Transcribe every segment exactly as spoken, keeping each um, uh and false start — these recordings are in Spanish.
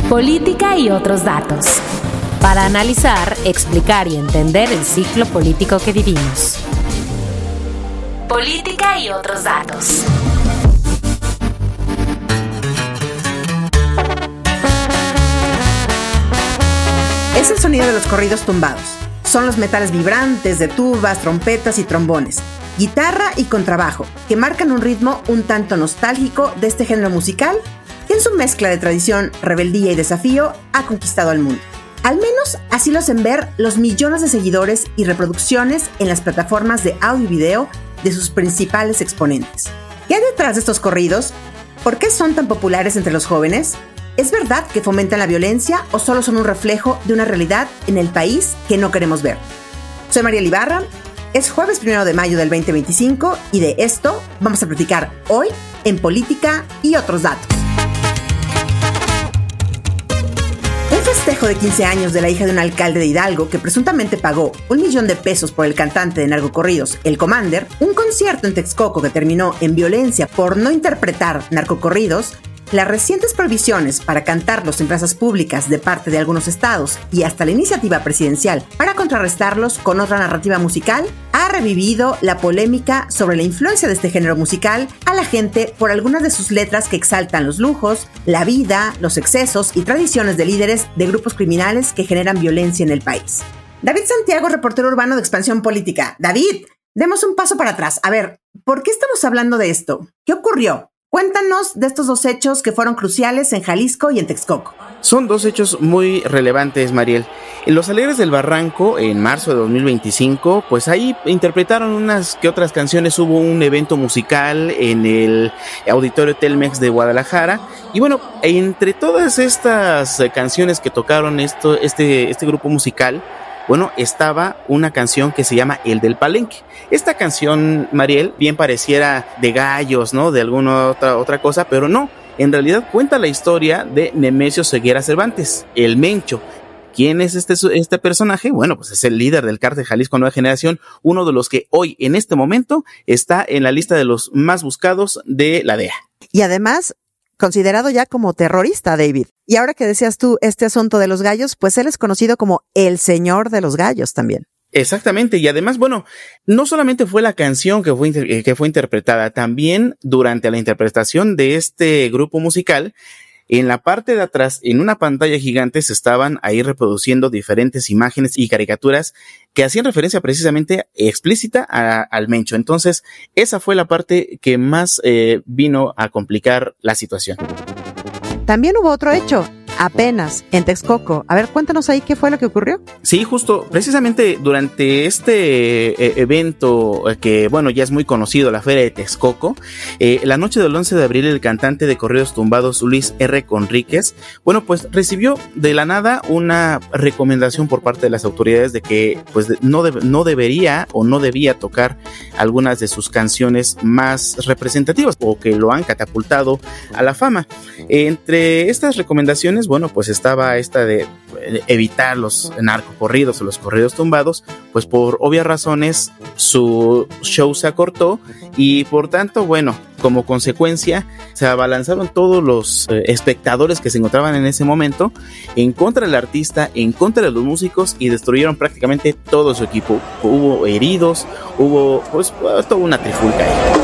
Política y otros datos. Para analizar, explicar y entender el ciclo político que vivimos. Política y otros datos. Es el sonido de los corridos tumbados. Son los metales vibrantes de tubas, trompetas y trombones, guitarra y contrabajo, que marcan un ritmo un tanto nostálgico de este género musical que en su mezcla de tradición, rebeldía y desafío ha conquistado al mundo. Al menos así lo hacen ver los millones de seguidores y reproducciones en las plataformas de audio y video de sus principales exponentes. ¿Qué hay detrás de estos corridos? ¿Por qué son tan populares entre los jóvenes? ¿Es verdad que fomentan la violencia o solo son un reflejo de una realidad en el país que no queremos ver? Soy Mariel Ibarra, es jueves primero de mayo del veinte veinticinco y de esto vamos a platicar hoy en Política y otros datos. Un festejo de quince años de la hija de un alcalde de Hidalgo que presuntamente pagó un millón de pesos por el cantante de narcocorridos, El Commander, un concierto en Texcoco que terminó en violencia por no interpretar narcocorridos, las recientes prohibiciones para cantarlos en plazas públicas de parte de algunos estados y hasta la iniciativa presidencial para contrarrestarlos con otra narrativa musical ha revivido la polémica sobre la influencia de este género musical a la gente por algunas de sus letras que exaltan los lujos, la vida, los excesos y tradiciones de líderes de grupos criminales que generan violencia en el país. David Santiago, reportero urbano de Expansión Política. David, demos un paso para atrás. A ver, ¿por qué estamos hablando de esto? ¿Qué ocurrió? Cuéntanos de estos dos hechos que fueron cruciales en Jalisco y en Texcoco. Son dos hechos muy relevantes, Mariel. En Los Alegres del Barranco, en marzo de dos mil veinticinco, pues ahí interpretaron unas que otras canciones. Hubo un evento musical en el Auditorio Telmex de Guadalajara. Y bueno, entre todas estas canciones que tocaron esto, este, este grupo musical, bueno, estaba una canción que se llama El del Palenque. Esta canción, Mariel, bien pareciera de gallos, ¿no? De alguna otra, otra cosa, pero no. En realidad cuenta la historia de Nemesio Ceguera Cervantes, el Mencho. ¿Quién es este, este personaje? Bueno, pues es el líder del Cártel Jalisco Nueva Generación, uno de los que hoy, en este momento, está en la lista de los más buscados de la D E A. Y además, considerado ya como terrorista, David. Y ahora que decías tú este asunto de los gallos, pues él es conocido como el señor de los gallos también. Exactamente, y además, bueno, no solamente fue la canción que fue, que fue interpretada, también durante la interpretación de este grupo musical, en la parte de atrás, en una pantalla gigante, se estaban ahí reproduciendo diferentes imágenes y caricaturas que hacían referencia precisamente explícita a, al Mencho. Entonces, esa fue la parte que más eh, vino a complicar la situación. También hubo otro hecho, apenas, en Texcoco. A ver, cuéntanos ahí qué fue lo que ocurrió. Sí, justo, precisamente durante este eh, evento eh, que, bueno, ya es muy conocido, la Feria de Texcoco, eh, la noche del once de abril, el cantante de corridos tumbados Luis R. Conríquez, bueno, pues recibió de la nada una recomendación por parte de las autoridades de que, pues, no, de, no debería o no debía tocar algunas de sus canciones más representativas o que lo han catapultado a la fama. Entre estas recomendaciones, bueno, pues estaba esta de evitar los narcocorridos o los corridos tumbados, pues por obvias razones su show se acortó y por tanto, bueno, como consecuencia se abalanzaron todos los eh, espectadores que se encontraban en ese momento en contra del artista, en contra de los músicos y destruyeron prácticamente todo su equipo. Hubo heridos, hubo pues toda una trifulca ahí.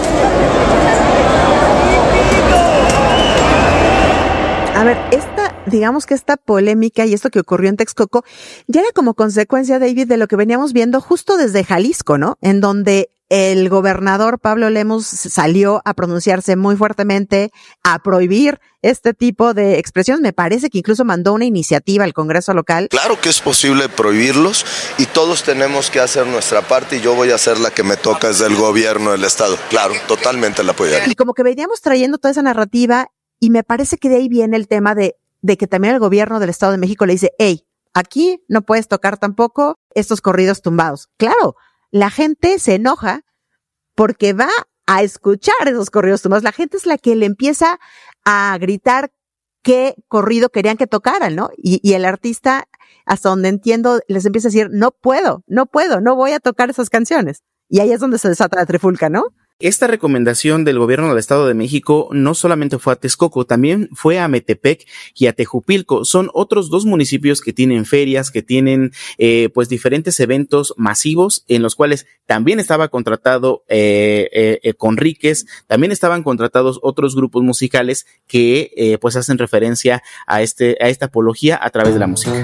A ver, esta, digamos que esta polémica y esto que ocurrió en Texcoco ya era como consecuencia, David, de lo que veníamos viendo justo desde Jalisco, ¿no? En donde el gobernador Pablo Lemus salió a pronunciarse muy fuertemente, a prohibir este tipo de expresiones. Me parece que incluso mandó una iniciativa al Congreso local. Claro que es posible prohibirlos y todos tenemos que hacer nuestra parte y yo voy a hacer la que me toca desde el gobierno del estado. Claro, totalmente la apoyaré. Y como que veníamos trayendo toda esa narrativa y me parece que de ahí viene el tema de, de que también el gobierno del Estado de México le dice, hey, aquí no puedes tocar tampoco estos corridos tumbados. Claro, la gente se enoja porque va a escuchar esos corridos tumbados. La gente es la que le empieza a gritar qué corrido querían que tocaran, ¿no? Y, y el artista, hasta donde entiendo, les empieza a decir, no puedo, no puedo, no voy a tocar esas canciones. Y ahí es donde se desata la trifulca, ¿no? Esta recomendación del gobierno del Estado de México no solamente fue a Texcoco, también fue a Metepec y a Tejupilco. Son otros dos municipios que tienen ferias, que tienen eh, pues diferentes eventos masivos en los cuales también estaba contratado eh, eh, eh, Conríquez, también estaban contratados otros grupos musicales que eh, pues hacen referencia a este a esta apología a través de la música.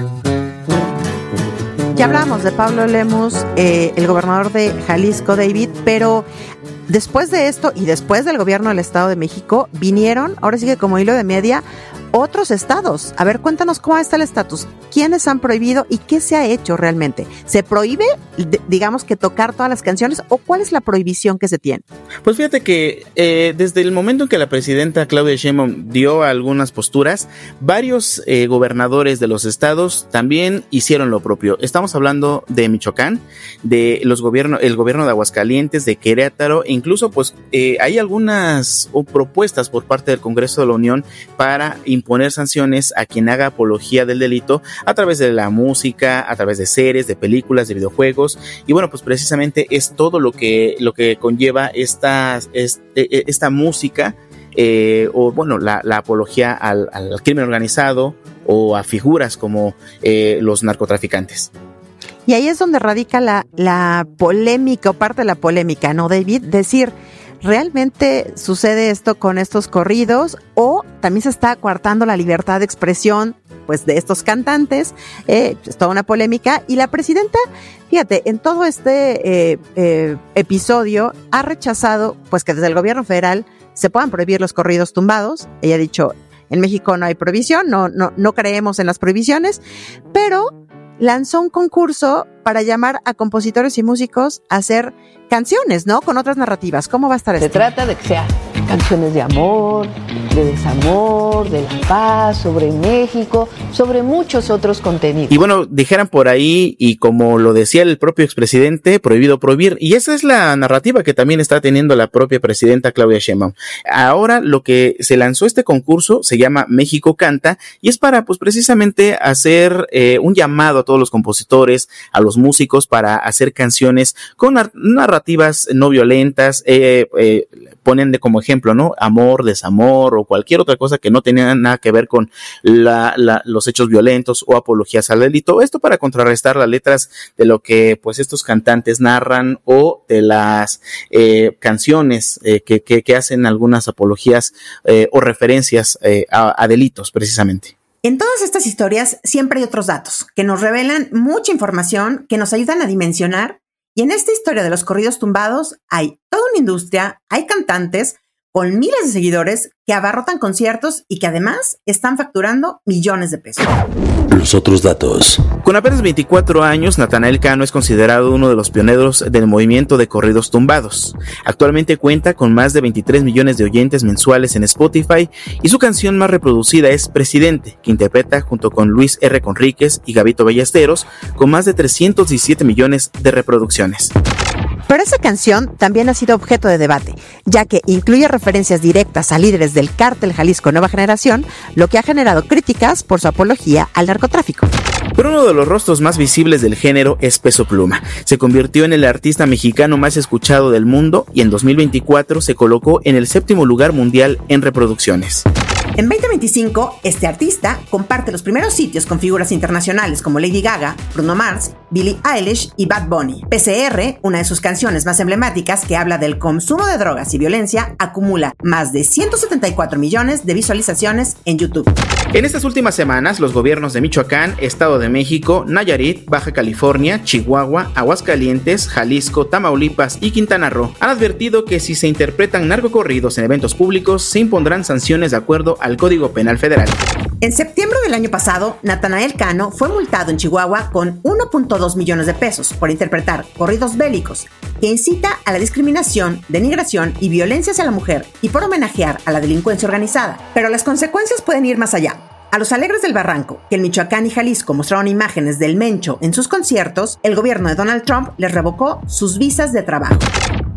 Ya hablamos de Pablo Lemus, eh, el gobernador de Jalisco, David, pero después de esto y después del gobierno del Estado de México, vinieron, ahora sí que como hilo de media, otros estados. A ver, cuéntanos cómo está el estatus. ¿Quiénes han prohibido y qué se ha hecho realmente? ¿Se prohíbe, digamos, que tocar todas las canciones o cuál es la prohibición que se tiene? Pues fíjate que eh, desde el momento en que la presidenta Claudia Sheinbaum dio algunas posturas, varios eh, gobernadores de los estados también hicieron lo propio. Estamos hablando de Michoacán, de los gobiernos, el gobierno de Aguascalientes, de Querétaro, e incluso pues eh, hay algunas o propuestas por parte del Congreso de la Unión para imponer sanciones a quien haga apología del delito a través de la música, a través de series, de películas, de videojuegos, y bueno, pues precisamente es todo lo que, lo que conlleva esta, este, esta música, eh, o bueno, la, la apología al, al crimen organizado o a figuras como eh, los narcotraficantes. Y ahí es donde radica la, la polémica o parte de la polémica, ¿no, David? Decir, ¿realmente sucede esto con estos corridos o también se está coartando la libertad de expresión pues de estos cantantes? Eh, es toda una polémica y la presidenta, fíjate, en todo este eh, eh, episodio ha rechazado pues que desde el gobierno federal se puedan prohibir los corridos tumbados. Ella ha dicho, en México no hay prohibición, no, no, no creemos en las prohibiciones, pero lanzó un concurso para llamar a compositores y músicos a hacer canciones, ¿no? Con otras narrativas. ¿Cómo va a estar esto? Se trata de que sean canciones de amor, de desamor, de la paz, sobre México, sobre muchos otros contenidos. Y bueno, dijeran por ahí, y como lo decía el propio expresidente, prohibido prohibir. Y esa es la narrativa que también está teniendo la propia presidenta Claudia Sheinbaum. Ahora lo que se lanzó este concurso se llama México Canta y es para pues precisamente hacer eh, un llamado a todos los compositores, a los músicos para hacer canciones con nar- narrativas no violentas, eh, eh, ponen de como ejemplo, ¿no? Amor, desamor o cualquier otra cosa que no tenía nada que ver con la, la, los hechos violentos o apologías al delito. Esto para contrarrestar las letras de lo que pues estos cantantes narran o de las eh, canciones eh, que, que, que hacen algunas apologías eh, o referencias eh, a, a delitos precisamente. En todas estas historias siempre hay otros datos que nos revelan mucha información, que nos ayudan a dimensionar. Y en esta historia de los corridos tumbados hay toda una industria, hay cantantes con miles de seguidores que abarrotan conciertos y que además están facturando millones de pesos. Los otros datos. Con apenas veinticuatro años, Natanael Cano es considerado uno de los pioneros del movimiento de corridos tumbados. Actualmente cuenta con más de veintitrés millones de oyentes mensuales en Spotify y su canción más reproducida es Presidente, que interpreta junto con Luis R. Conríquez y Gabito Ballesteros, con más de trescientos diecisiete millones de reproducciones. Pero esa canción también ha sido objeto de debate, ya que incluye referencias directas a líderes del cártel Jalisco Nueva Generación, lo que ha generado críticas por su apología al narcotráfico. Pero uno de los rostros más visibles del género es Peso Pluma. Se convirtió en el artista mexicano más escuchado del mundo y en dos mil veinticuatro se colocó en el séptimo lugar mundial en reproducciones. En veinte veinticinco, este artista comparte los primeros sitios con figuras internacionales como Lady Gaga, Bruno Mars, Billie Eilish y Bad Bunny. P C R, una de sus canciones más emblemáticas que habla del consumo de drogas y violencia, acumula más de ciento setenta y cuatro millones de visualizaciones en YouTube. En estas últimas semanas, los gobiernos de Michoacán, Estado de México, Nayarit, Baja California, Chihuahua, Aguascalientes, Jalisco, Tamaulipas y Quintana Roo han advertido que si se interpretan narcocorridos en eventos públicos, se impondrán sanciones de acuerdo al Código Penal Federal. En septiembre del año pasado, Natanael Cano fue multado en Chihuahua con uno punto dos millones de pesos por interpretar corridos bélicos que incita a la discriminación, denigración y violencia hacia la mujer y por homenajear a la delincuencia organizada. Pero las consecuencias pueden ir más allá. A los Alegres del Barranco, que en Michoacán y Jalisco mostraron imágenes del Mencho en sus conciertos, el gobierno de Donald Trump les revocó sus visas de trabajo.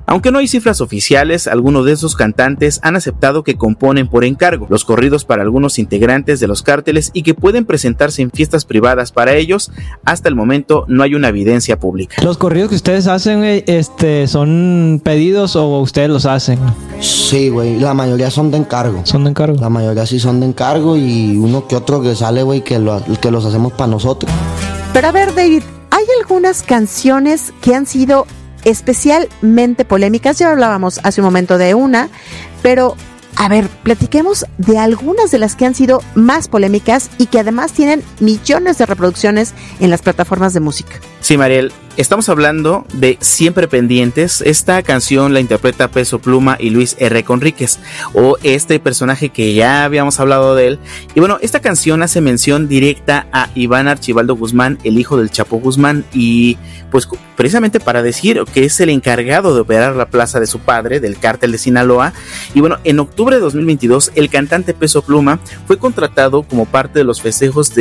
Aunque no hay cifras oficiales, algunos de esos cantantes han aceptado que componen por encargo los corridos para algunos integrantes de los cárteles y que pueden presentarse en fiestas privadas para ellos. Hasta el momento no hay una evidencia pública. ¿Los corridos que ustedes hacen, este, son pedidos o ustedes los hacen? Sí, güey, la mayoría son de encargo. ¿Son de encargo? La mayoría sí son de encargo y uno que otro que sale, güey, que, lo, que los hacemos para nosotros. Pero a ver, David, hay algunas canciones que han sido especialmente polémicas. Ya hablábamos hace un momento de una, pero a ver, platiquemos de algunas de las que han sido más polémicas y que además tienen millones de reproducciones en las plataformas de música. Sí, Mariel, estamos hablando de Siempre Pendientes. Esta canción la interpreta Peso Pluma y Luis R. Conríquez, o este personaje que ya habíamos hablado de él. Y bueno, esta canción hace mención directa a Iván Archibaldo Guzmán, el hijo del Chapo Guzmán, y pues precisamente para decir que es el encargado de operar la plaza de su padre, del cártel de Sinaloa. Y bueno, en octubre de dos mil veintidós, el cantante Peso Pluma fue contratado como parte de los festejos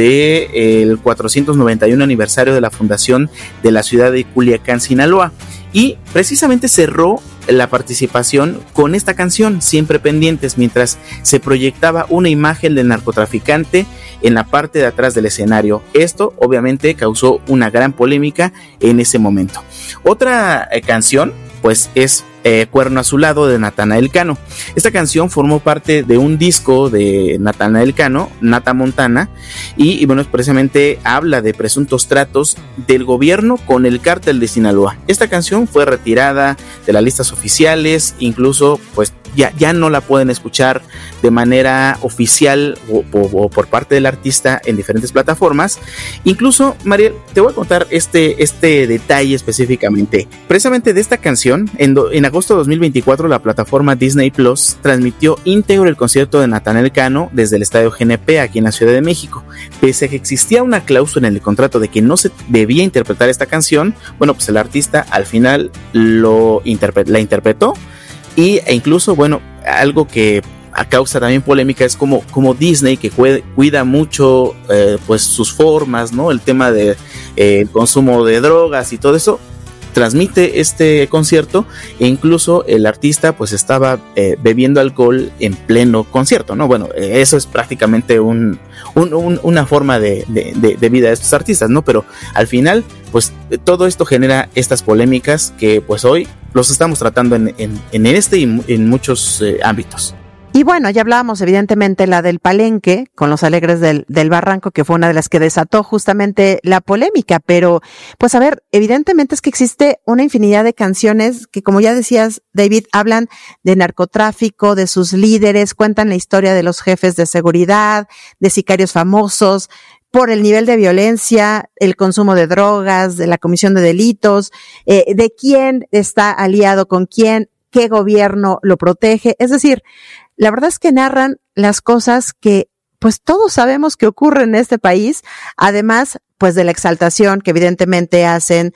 del cuatrocientos noventa y uno aniversario de la fundación de la ciudad de Culiacán, Sinaloa, y precisamente cerró la participación con esta canción, Siempre Pendientes, mientras se proyectaba una imagen del narcotraficante en la parte de atrás del escenario. Esto obviamente causó una gran polémica en ese momento. Otra eh, canción pues es eh, Cuerno Azulado de Natanael Cano. Esta canción formó parte de un disco de Natanael Cano, Nata Montana, y, y bueno, precisamente habla de presuntos tratos del gobierno con el cártel de Sinaloa. Esta canción fue retirada de las listas oficiales, incluso pues ya, ya no la pueden escuchar de manera oficial o, o, o por parte del artista en diferentes plataformas. Incluso, Mariel, te voy a contar este, este detalle específicamente. Precisamente de esta canción, en, do, en agosto de dos mil veinticuatro, la plataforma Disney Plus transmitió íntegro el concierto de Natanael Cano desde el Estadio G N P aquí en la Ciudad de México. Pese a que existía una cláusula en el contrato de que no se debía interpretar esta canción, bueno, pues el artista al final lo interpre- la interpretó. Y, e incluso, bueno, algo que a causa también polémica es como, como Disney, que cuida, cuida mucho eh, pues sus formas, ¿no? El tema de eh, el consumo de drogas y todo eso, transmite este concierto e incluso el artista pues estaba eh, bebiendo alcohol en pleno concierto, ¿no? Bueno, eh, eso es prácticamente un, un, un, una forma de, de, de, de vida de estos artistas, ¿no? Pero al final pues todo esto genera estas polémicas que pues hoy los estamos tratando en, en, en este y en muchos eh, ámbitos. Y bueno, ya hablábamos evidentemente la del Palenque con los Alegres del, del Barranco, que fue una de las que desató justamente la polémica, pero pues a ver, evidentemente es que existe una infinidad de canciones que, como ya decías, David, hablan de narcotráfico, de sus líderes, cuentan la historia de los jefes de seguridad, de sicarios famosos, por el nivel de violencia, el consumo de drogas, de la comisión de delitos, eh, de quién está aliado con quién, qué gobierno lo protege. Es decir, la verdad es que narran las cosas que pues todos sabemos que ocurren en este país, además pues de la exaltación que evidentemente hacen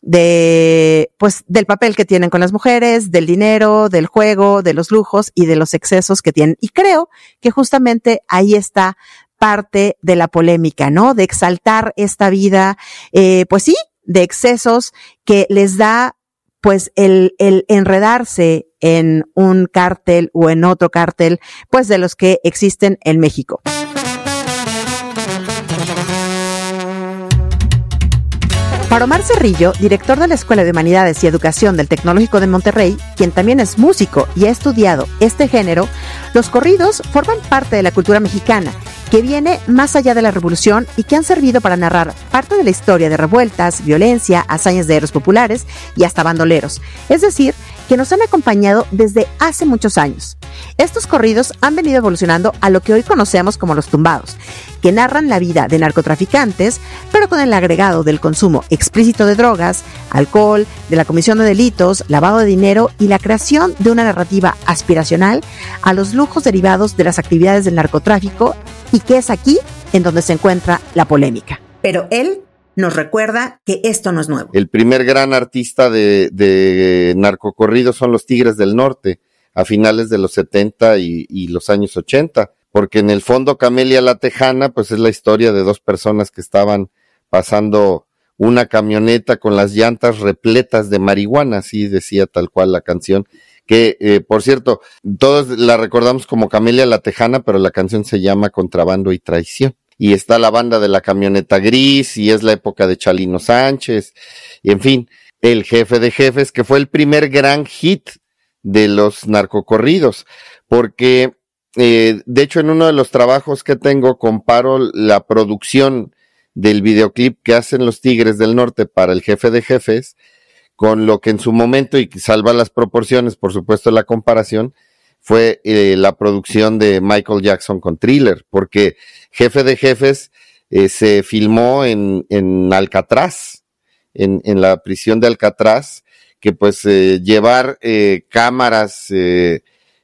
de pues del papel que tienen con las mujeres, del dinero, del juego, de los lujos y de los excesos que tienen. Y creo que justamente ahí está parte de la polémica, ¿no? De exaltar esta vida, eh, pues sí, de excesos que les da pues el, el enredarse en un cártel o en otro cártel, pues de los que existen en México. Para Omar Cerrillo, director de la Escuela de Humanidades y Educación del Tecnológico de Monterrey, quien también es músico y ha estudiado este género, los corridos forman parte de la cultura mexicana, que viene más allá de la revolución y que han servido para narrar parte de la historia de revueltas, violencia, hazañas de héroes populares y hasta bandoleros. Es decir, que nos han acompañado desde hace muchos años. Estos corridos han venido evolucionando a lo que hoy conocemos como los tumbados, que narran la vida de narcotraficantes, pero con el agregado del consumo explícito de drogas, alcohol, de la comisión de delitos, lavado de dinero y la creación de una narrativa aspiracional a los lujos derivados de las actividades del narcotráfico, y que es aquí en donde se encuentra la polémica. Pero él nos recuerda que esto no es nuevo. El primer gran artista de, de narcocorridos son los Tigres del Norte, a finales de los setenta y, y los años ochenta, porque en el fondo Camelia la Tejana, pues es la historia de dos personas que estaban pasando una camioneta con las llantas repletas de marihuana, así decía tal cual la canción, que eh, por cierto, todos la recordamos como Camelia la Tejana, pero la canción se llama Contrabando y Traición. Y está la banda de la camioneta gris, y es la época de Chalino Sánchez, y en fin, El Jefe de Jefes, que fue el primer gran hit de los narcocorridos, porque eh, de hecho en uno de los trabajos que tengo comparo la producción del videoclip que hacen los Tigres del Norte para El Jefe de Jefes, con lo que en su momento, y salva las proporciones, por supuesto la comparación, fue eh, la producción de Michael Jackson con Thriller, porque Jefe de Jefes eh, se filmó en, en Alcatraz, en, en la prisión de Alcatraz, que pues eh, llevar eh, cámaras, eh,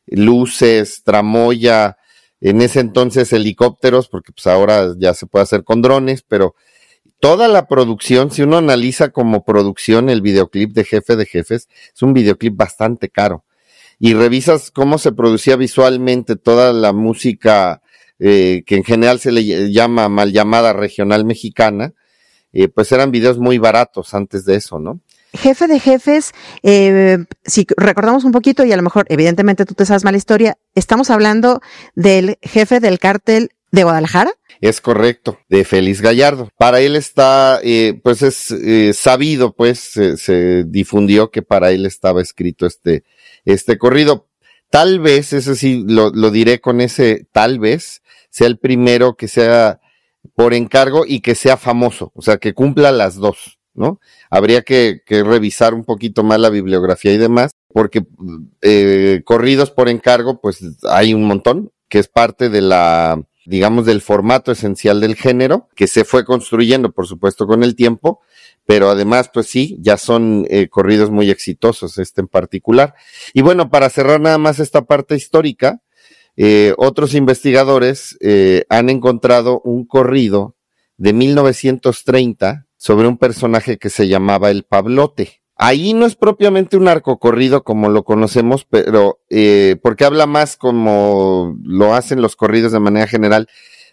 luces, tramoya, en ese entonces helicópteros, porque pues ahora ya se puede hacer con drones, pero toda la producción, si uno analiza como producción el videoclip de Jefe de Jefes, es un videoclip bastante caro. Y revisas cómo se producía visualmente toda la música eh, que en general se le llama mal llamada regional mexicana, eh, pues eran videos muy baratos antes de eso, ¿no? Jefe de Jefes, eh, si recordamos un poquito, y a lo mejor evidentemente tú te sabes mal la historia, estamos hablando del jefe del cártel de Guadalajara. Es correcto, de Félix Gallardo. Para él está, eh, pues es eh, sabido, pues se, se difundió que para él estaba escrito este, este corrido. Tal vez, eso sí, lo, lo diré con ese tal vez, sea el primero que sea por encargo y que sea famoso, o sea, que cumpla las dos, ¿no? Habría que, que revisar un poquito más la bibliografía y demás, porque eh, corridos por encargo, pues hay un montón, que es parte de la, digamos, del formato esencial del género, que se fue construyendo, por supuesto, con el tiempo, pero además, pues sí, ya son eh, corridos muy exitosos, este en particular. Y bueno, para cerrar nada más esta parte histórica, eh, otros investigadores eh, han encontrado un corrido de mil novecientos treinta sobre un personaje que se llamaba el Pablote. Ahí no es propiamente un narcocorrido como lo conocemos, pero eh, porque habla más, como lo hacen los corridos de manera general,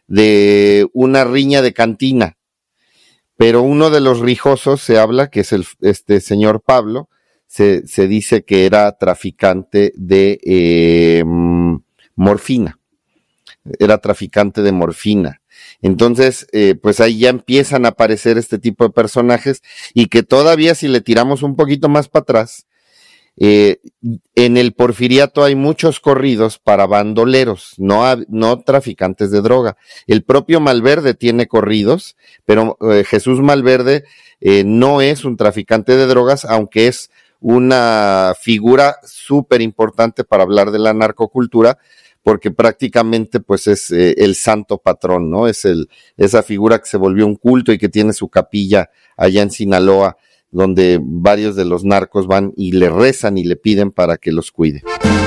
de una riña de cantina. Pero uno de los rijosos se habla, que es el este señor Pablo, se, se dice que era traficante de eh, morfina. Era traficante de morfina. Entonces, eh, pues ahí ya empiezan a aparecer este tipo de personajes, y que todavía, si le tiramos un poquito más para atrás, eh, en el Porfiriato hay muchos corridos para bandoleros, no, no traficantes de droga. El propio Malverde tiene corridos, pero eh, Jesús Malverde eh, no es un traficante de drogas, aunque es una figura súper importante para hablar de la narcocultura, porque prácticamente pues es eh, el santo patrón, ¿no? Es el, esa figura que se volvió un culto y que tiene su capilla allá en Sinaloa, donde varios de los narcos van y le rezan y le piden para que los cuide.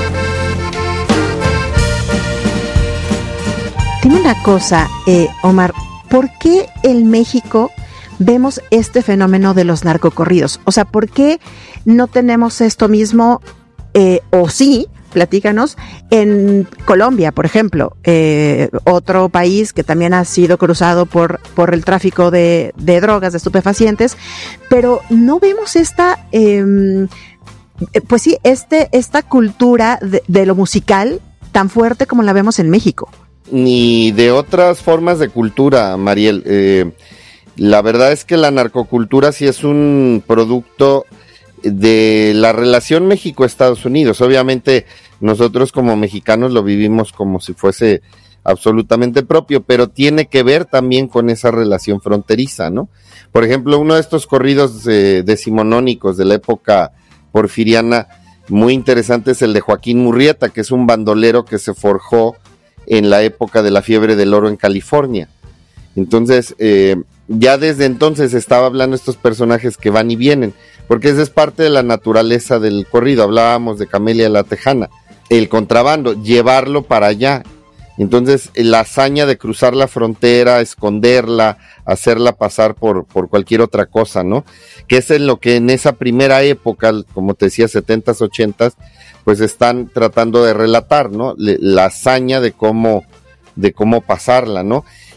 Dime una cosa, eh, Omar, ¿por qué en México vemos este fenómeno de los narcocorridos? O sea, ¿por qué no tenemos esto mismo, eh, o sí, platícanos, en Colombia, por ejemplo, eh, otro país que también ha sido cruzado por, por el tráfico de, de drogas, de estupefacientes, pero no vemos esta, eh, pues sí, este, esta cultura de, de lo musical tan fuerte como la vemos en México? Ni de otras formas de cultura, Mariel. Eh, la verdad es que la narcocultura sí es un producto de la relación México-Estados Unidos. Obviamente nosotros como mexicanos lo vivimos como si fuese absolutamente propio, pero tiene que ver también con esa relación fronteriza, ¿no? Por ejemplo, uno de estos corridos eh, decimonónicos de la época porfiriana muy interesante es el de Joaquín Murrieta, que es un bandolero que se forjó en la época de la fiebre del oro en California. Entonces, eh, ya desde entonces estaba hablando de estos personajes que van y vienen, porque esa es parte de la naturaleza del corrido. Hablábamos de Camelia la Tejana, el contrabando, llevarlo para allá. Entonces, la hazaña de cruzar la frontera, esconderla, hacerla pasar por, por cualquier otra cosa, ¿no? Que es en lo que en esa primera época, como te decía, setentas, ochentas, pues están tratando de relatar, ¿no? La hazaña de cómo, de cómo pasarla, ¿no?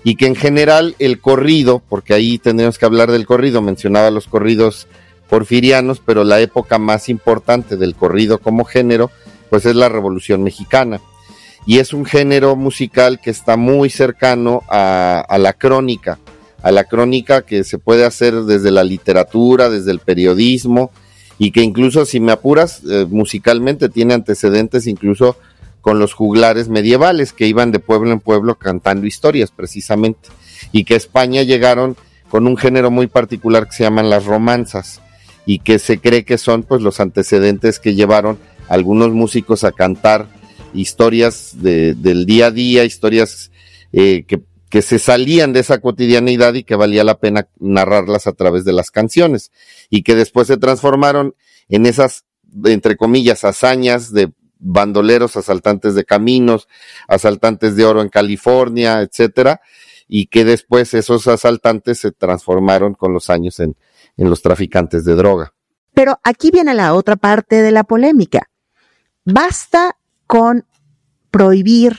y que en general el corrido, porque ahí tendríamos que hablar del corrido, mencionaba los corridos porfirianos, pero la época más importante del corrido como género, pues es la Revolución Mexicana, y es un género musical que está muy cercano a, a la crónica, a la crónica que se puede hacer desde la literatura, desde el periodismo, y que incluso, si me apuras, eh, musicalmente tiene antecedentes incluso con los juglares medievales que iban de pueblo en pueblo cantando historias precisamente, y que a España llegaron con un género muy particular que se llaman las romanzas, y que se cree que son pues los antecedentes que llevaron a algunos músicos a cantar historias de, del día a día, historias eh, que, que se salían de esa cotidianidad y que valía la pena narrarlas a través de las canciones, y que después se transformaron en esas, entre comillas, hazañas de bandoleros, asaltantes de caminos, asaltantes de oro en California, etcétera, y que después esos asaltantes se transformaron con los años en en los traficantes de droga. Pero aquí viene la otra parte de la polémica. Basta con prohibir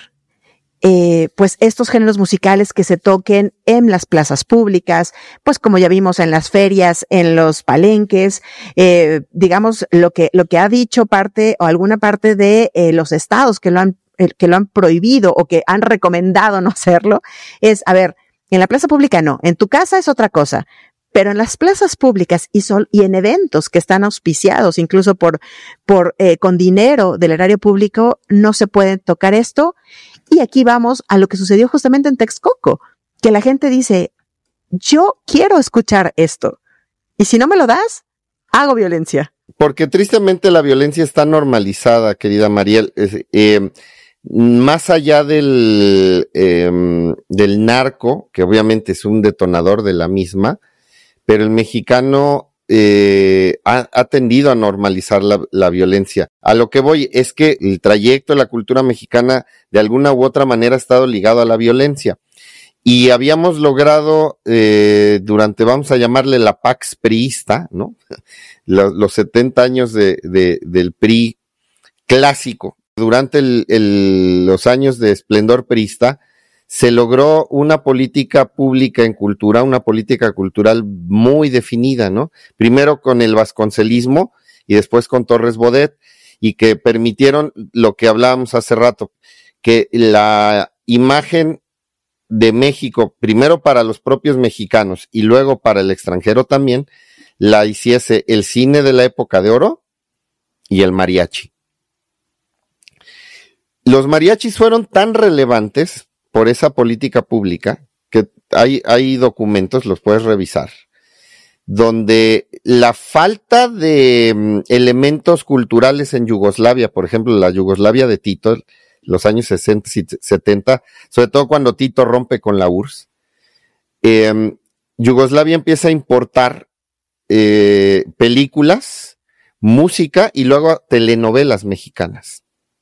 eh, pues estos géneros musicales que se toquen en las plazas públicas, pues como ya vimos en las ferias, en los palenques, eh, digamos lo que lo que ha dicho parte o alguna parte de eh, los estados que lo han eh, que lo han prohibido o que han recomendado no hacerlo, es, a ver, en la plaza pública no, en tu casa es otra cosa, pero en las plazas públicas y, sol, y en eventos que están auspiciados, incluso por, por eh, con dinero del erario público, no se puede tocar esto. Y aquí vamos a lo que sucedió justamente en Texcoco, que la gente dice, yo quiero escuchar esto, y si no me lo das, hago violencia. Porque tristemente la violencia está normalizada, querida Mariel. Eh, eh, más allá del, eh, del narco, que obviamente es un detonador de la misma, pero el mexicano eh, ha, ha tendido a normalizar la, la violencia. A lo que voy es que el trayecto de la cultura mexicana de alguna u otra manera ha estado ligado a la violencia. Y habíamos logrado eh, durante, vamos a llamarle la Pax priista, ¿no? Los, los setenta años de, de, del P R I clásico. Durante el, el, los años de esplendor priista, se logró una política pública en cultura, una política cultural muy definida, ¿no? Primero con el vasconcelismo y después con Torres Bodet, y que permitieron lo que hablábamos hace rato, que la imagen de México, primero para los propios mexicanos y luego para el extranjero también, la hiciese el cine de la época de oro y el mariachi. Los mariachis fueron tan relevantes por esa política pública, que hay, hay documentos, los puedes revisar, donde la falta de um, elementos culturales en Yugoslavia, por ejemplo, la Yugoslavia de Tito, los años sesenta y setenta, sobre todo cuando Tito rompe con la U R S S, eh, Yugoslavia empieza a importar eh, películas, música y luego telenovelas mexicanas.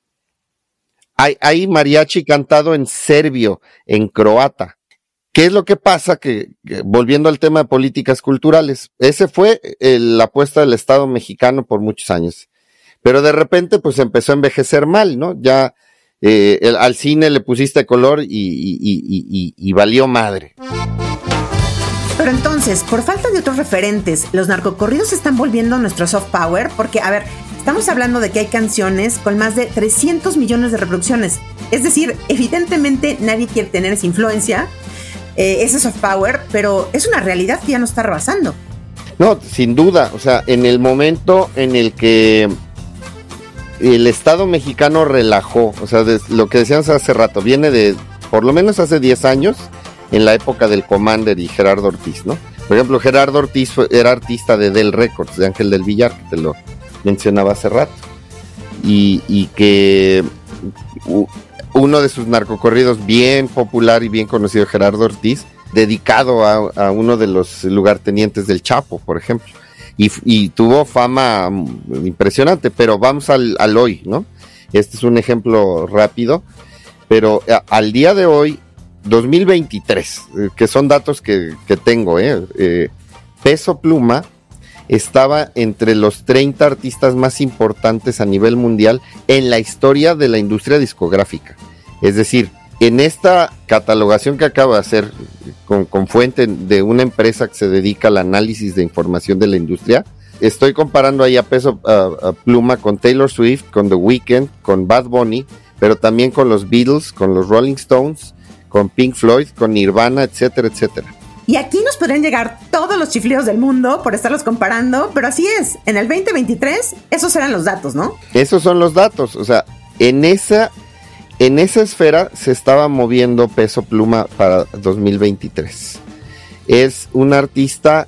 Hay, hay mariachi cantado en serbio, en croata. ¿Qué es lo que pasa? Que, que volviendo al tema de políticas culturales, ese fue el, la apuesta del Estado mexicano por muchos años. Pero de repente, pues empezó a envejecer mal, ¿no? Ya eh, el, al cine le pusiste color y, y, y, y, y valió madre. Pero entonces, por falta de otros referentes, ¿los narcocorridos se están volviendo nuestro soft power? Porque, a ver, estamos hablando de que hay canciones con más de trescientos millones de reproducciones. Es decir, evidentemente nadie quiere tener esa influencia, eh, ese soft power, pero es una realidad que ya nos está rebasando. No, sin duda. O sea, en el momento en el que el Estado mexicano relajó, o sea, lo que decíamos hace rato, viene de, por lo menos hace diez años, en la época del Commander y Gerardo Ortiz, ¿no? Por ejemplo, Gerardo Ortiz fue, era artista de Del Records, de Ángel del Villar, que te lo mencionaba hace rato, y, y que uh, uno de sus narcocorridos bien popular y bien conocido, Gerardo Ortiz, dedicado a, a uno de los lugartenientes del Chapo, por ejemplo, y, y tuvo fama impresionante, pero vamos al, al hoy, ¿no? Este es un ejemplo rápido, pero a, al día de hoy, dos mil veintitrés, que son datos que, que tengo, ¿eh? eh, Peso Pluma estaba entre los treinta artistas más importantes a nivel mundial en la historia de la industria discográfica. Es decir, en esta catalogación que acabo de hacer con, con fuente de una empresa que se dedica al análisis de información de la industria, estoy comparando ahí a Peso a, a Pluma con Taylor Swift, con The Weeknd, con Bad Bunny, pero también con los Beatles, con los Rolling Stones, con Pink Floyd, con Nirvana, etcétera, etcétera. Y aquí nos podrían llegar todos los chiflidos del mundo por estarlos comparando, pero así es, en el veinte veintitrés esos eran los datos, ¿no? Esos son los datos, o sea, en esa, en esa esfera se estaba moviendo Peso Pluma para dos mil veintitrés. Es un artista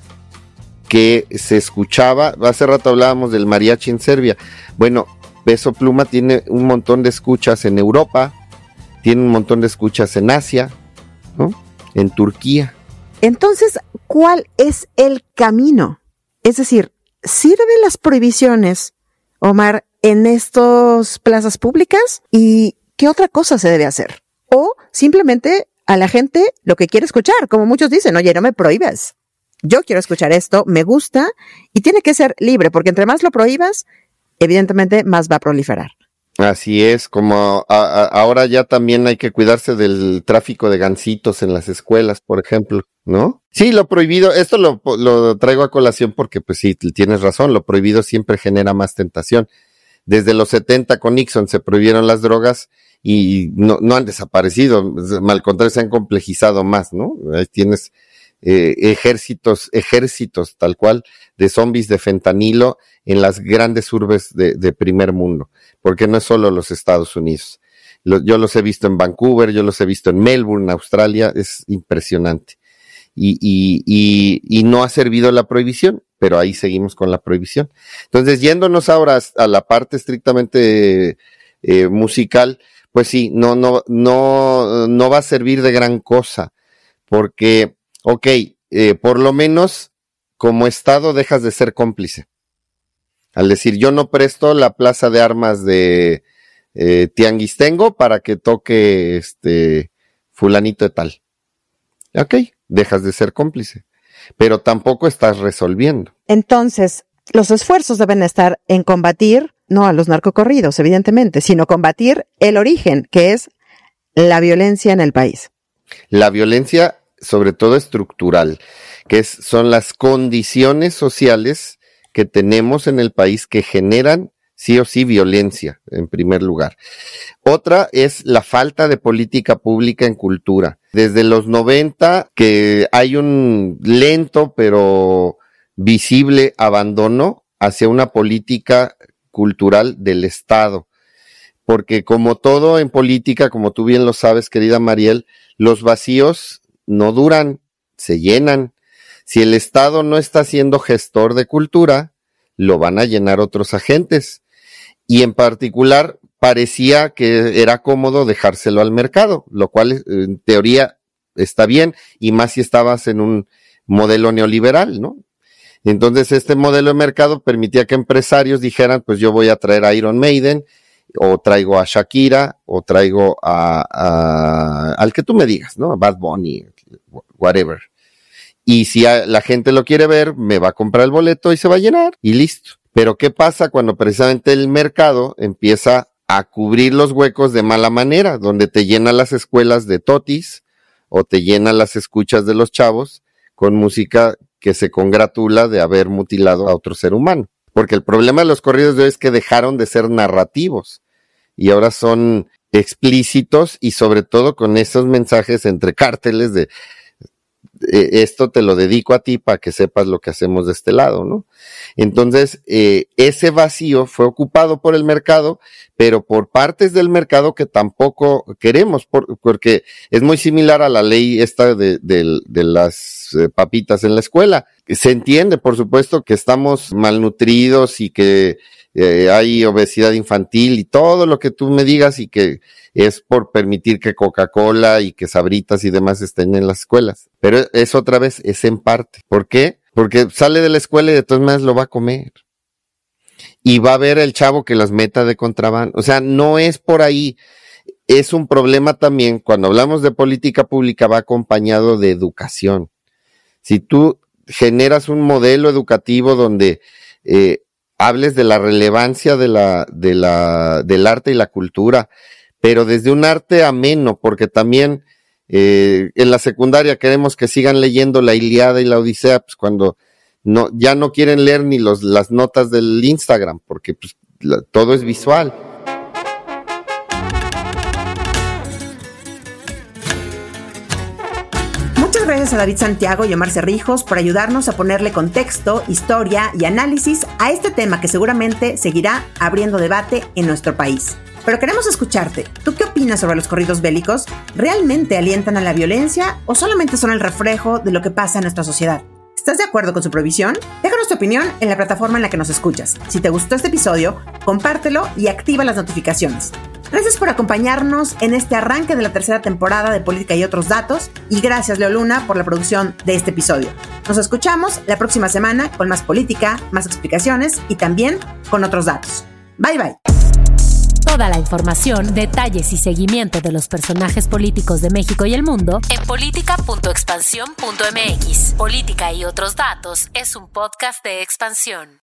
que se escuchaba, hace rato hablábamos del mariachi en Serbia, bueno, Peso Pluma tiene un montón de escuchas en Europa, tiene un montón de escuchas en Asia, ¿no? En Turquía. Entonces, ¿cuál es el camino? Es decir, ¿sirven las prohibiciones, Omar, en estas plazas públicas? ¿Y qué otra cosa se debe hacer? O simplemente a la gente lo que quiere escuchar, como muchos dicen, oye, no me prohíbas. Yo quiero escuchar esto, me gusta, y tiene que ser libre, porque entre más lo prohíbas, evidentemente más va a proliferar. Así es, como a, a, ahora ya también hay que cuidarse del tráfico de gansitos en las escuelas, por ejemplo, ¿no? Sí, lo prohibido, esto lo, lo traigo a colación porque pues sí, tienes razón, lo prohibido siempre genera más tentación. Desde los setenta con Nixon se prohibieron las drogas y no, no han desaparecido, al contrario se han complejizado más, ¿no? Ahí tienes eh, ejércitos, ejércitos tal cual de zombies de fentanilo en las grandes urbes de, de primer mundo, porque no es solo los Estados Unidos. Lo, yo los he visto en Vancouver, yo los he visto en Melbourne, Australia, es impresionante. Y, y, y, y no ha servido la prohibición, pero ahí seguimos con la prohibición. Entonces, yéndonos ahora a la parte estrictamente eh, musical, pues sí, no, no, no, no va a servir de gran cosa, porque, ok, eh, por lo menos como Estado dejas de ser cómplice. Al decir, yo no presto la plaza de armas de eh, Tianguistengo para que toque este fulanito de tal. Ok, dejas de ser cómplice, pero tampoco estás resolviendo. Entonces, los esfuerzos deben estar en combatir, no a los narcocorridos, evidentemente, sino combatir el origen, que es la violencia en el país. La violencia, sobre todo estructural, que es, son las condiciones sociales que tenemos en el país que generan sí o sí violencia, en primer lugar. Otra es la falta de política pública en cultura. Desde los noventa que hay un lento pero visible abandono hacia una política cultural del Estado. Porque como todo en política, como tú bien lo sabes, querida Mariel, los vacíos no duran, se llenan. Si el Estado no está siendo gestor de cultura, lo van a llenar otros agentes. Y en particular, parecía que era cómodo dejárselo al mercado, lo cual en teoría está bien, y más si estabas en un modelo neoliberal, ¿no? Entonces este modelo de mercado permitía que empresarios dijeran, pues yo voy a traer a Iron Maiden, o traigo a Shakira, o traigo a, a al que tú me digas, ¿no? A Bad Bunny, whatever. Y si a, la gente lo quiere ver, me va a comprar el boleto y se va a llenar, y listo. Pero ¿qué pasa cuando precisamente el mercado empieza a cubrir los huecos de mala manera, donde te llena las escuelas de totis o te llena las escuchas de los chavos con música que se congratula de haber mutilado a otro ser humano? Porque el problema de los corridos de hoy es que dejaron de ser narrativos y ahora son explícitos y sobre todo con esos mensajes entre cárteles de eh, esto te lo dedico a ti para que sepas lo que hacemos de este lado, ¿no? Entonces, eh, ese vacío fue ocupado por el mercado, pero por partes del mercado que tampoco queremos, por, porque es muy similar a la ley esta de, de, de las eh, papitas en la escuela. Se entiende, por supuesto, que estamos malnutridos y que eh, hay obesidad infantil y todo lo que tú me digas y que es por permitir que Coca-Cola y que Sabritas y demás estén en las escuelas. Pero es otra vez, es en parte. ¿Por qué? Porque sale de la escuela y de todas maneras lo va a comer. Y va a ver el chavo que las meta de contrabando. O sea, no es por ahí. Es un problema también, cuando hablamos de política pública, va acompañado de educación. Si tú generas un modelo educativo donde eh, hables de la relevancia de la, de la, del arte y la cultura, pero desde un arte ameno, porque también eh, en la secundaria queremos que sigan leyendo la Ilíada y la Odisea, pues cuando no, ya no quieren leer ni los, las notas del Instagram, porque pues, la, todo es visual. Gracias a David Santiago y Omar Cerrijos por ayudarnos a ponerle contexto, historia y análisis a este tema que seguramente seguirá abriendo debate en nuestro país. Pero queremos escucharte. ¿Tú qué opinas sobre los corridos bélicos? ¿Realmente alientan a la violencia o solamente son el reflejo de lo que pasa en nuestra sociedad? ¿Estás de acuerdo con su prohibición? Déjanos tu opinión en la plataforma en la que nos escuchas. Si te gustó este episodio, compártelo y activa las notificaciones. Gracias por acompañarnos en este arranque de la tercera temporada de Política y Otros Datos, y gracias, Leo Luna, por la producción de este episodio. Nos escuchamos la próxima semana con más política, más explicaciones y también con otros datos. Bye bye. Toda la información, detalles y seguimiento de los personajes políticos de México y el mundo en política punto expansión punto m x. Política y Otros Datos es un podcast de Expansión.